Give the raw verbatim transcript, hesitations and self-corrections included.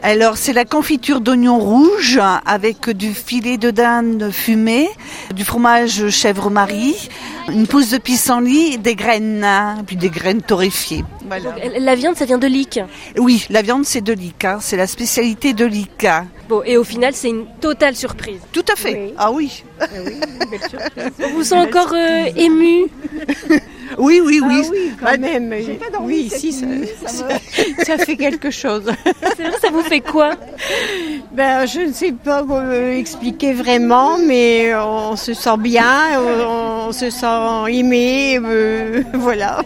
Alors, c'est la confiture d'oignon rouge avec du filet de dinde fumé, du fromage chèvre-marie, une pousse de pissenlit, des graines, puis des graines torréfiées. Voilà. Donc, la viande, ça vient de Lic. Oui, la viande, c'est de Lic, hein. C'est la spécialité de Lic. Bon, et au final, c'est une totale surprise. Tout à fait. Oui. Ah oui. Ah oui, une belle surprise. On vous sent encore euh, ému. Oui, oui, oui. Ah oui, quand Bah, même. Oui, si, ça, ça, ça fait quelque chose. C'est vrai, ça vous fait quoi? Ben, je ne sais pas euh, expliquer vraiment, mais on se sent bien, on, on se sent aimé, euh, voilà.